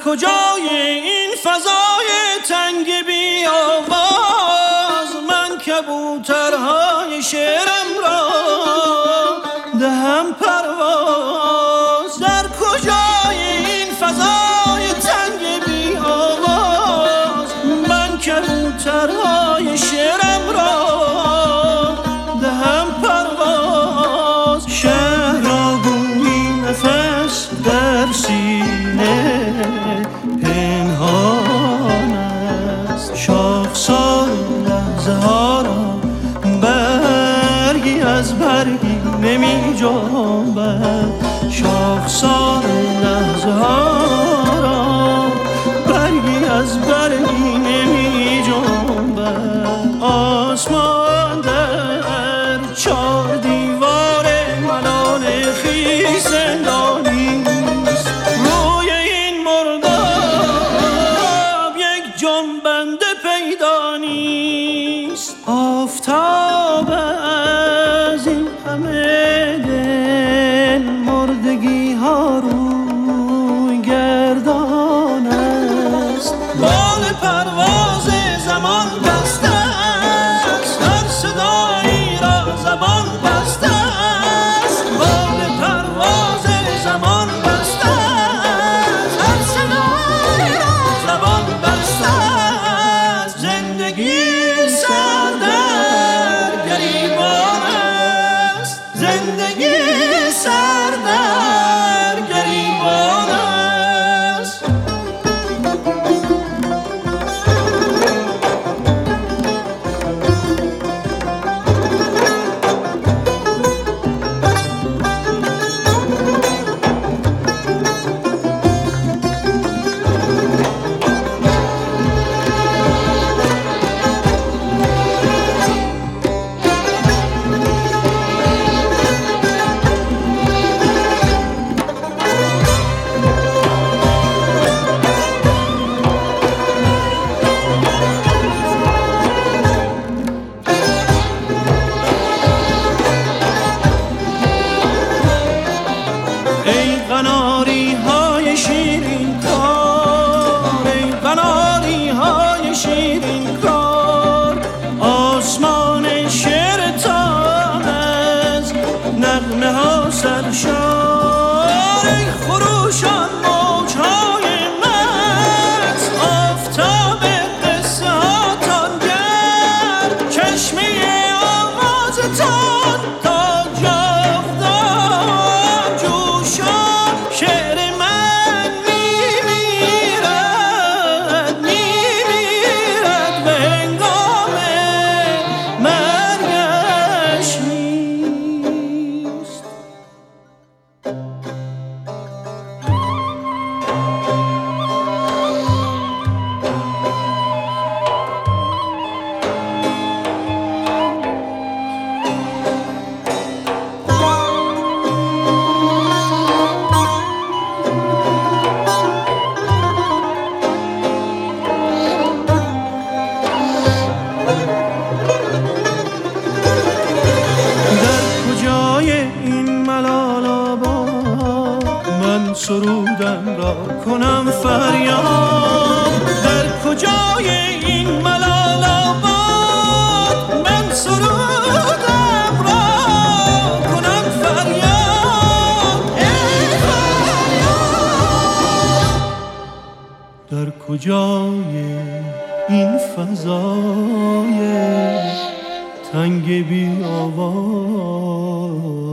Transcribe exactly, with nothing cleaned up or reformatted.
کجای این فضای تنگ بی آواز من کبوترهای شعرم را دهم پرواز؟ در کجای این فضای تنگ بی آواز من کبوترهای شعرم را دهم پرواز؟ شهر را گویی نفس در سینه پنهان است، شاخسار لحظه ها را برگی از برگی نمی جنبد، شاخسار لحظه ها را برگی از برگی نمی جنبد. آسمان در چار دیوار ملال خویش زندانی است، روی این مرداب یک جنبنده پیدا نیست. آفتاب از این همه دل مردگی ها روی گردان است، بال پرواز زمان بسته است، هر صدایی را زبان بسته است، بال پرواز زمان بسته است، هر صدایی را زبان بسته است. زندگی سردر گریبان است، زندگی سردر گریبان است. ای قناری های شیرین کار، ای قناری های شیرین کار، آسمان شعرتان از نغمه ها سرشار. ای خروشان موجهای مست، آفتاب قصه هاتان گرد، چشمه آوازتان تا جاودان جوشان. شعر من میمیرد میمیرد به هنگام مرگش نیست. سرودم را کنم فریاد؟ در کجای این ملال آباد من سرودم را کنم فریاد؟ ای فریاد در کجای این فضای تنگ بی آواز